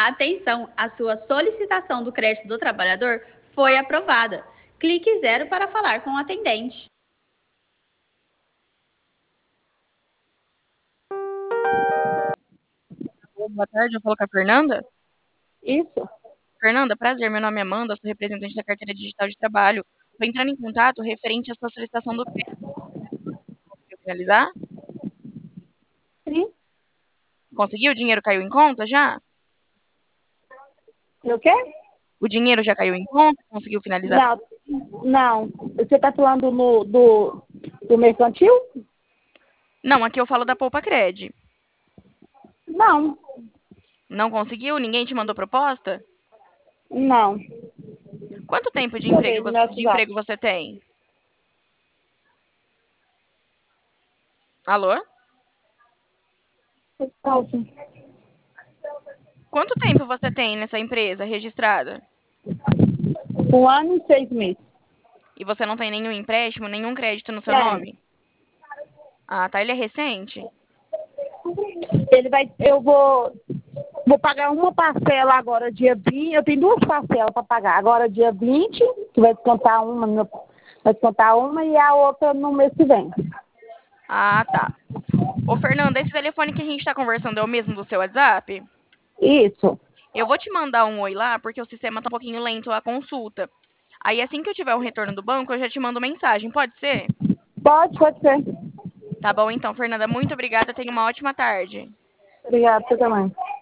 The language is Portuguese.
Atenção, a sua solicitação do crédito do trabalhador foi aprovada. Clique 0 para falar com o atendente. Boa tarde, eu falo com a Fernanda. Isso. Fernanda, prazer, meu nome é Amanda, sou representante da carteira digital de trabalho. Estou entrando em contato referente à sua solicitação do crédito. Conseguiu finalizar? Sim. Conseguiu? O dinheiro caiu em conta já? O quê? O dinheiro já caiu em conta? Conseguiu finalizar? Não, não. Você está falando do mercantil? Não, aqui eu falo da Poupa Cred. Não, Não conseguiu? Ninguém te mandou proposta? não. Quanto tempo de Deixa eu ver emprego, no meu de WhatsApp. emprego você tem? Alô? Quanto tempo você tem nessa empresa registrada? 1 ano e 6 meses. E você não tem nenhum empréstimo, nenhum crédito no seu Tem. nome? Ah, tá. Ele é recente? Eu vou pagar uma parcela agora, dia 20. Eu tenho 2 parcelas para pagar. Agora, dia 20, que vai descontar uma e a outra no mês que vem. Ah, tá. Ô, Fernanda, esse telefone que a gente tá conversando é o mesmo do seu WhatsApp? Isso. Eu vou te mandar um oi lá, porque o sistema tá um pouquinho lento a consulta. Aí, assim que eu tiver o retorno do banco, eu já te mando mensagem. Pode ser? Pode ser. Tá bom, então, Fernanda. Muito obrigada. Tenha uma ótima tarde. Obrigada, você também.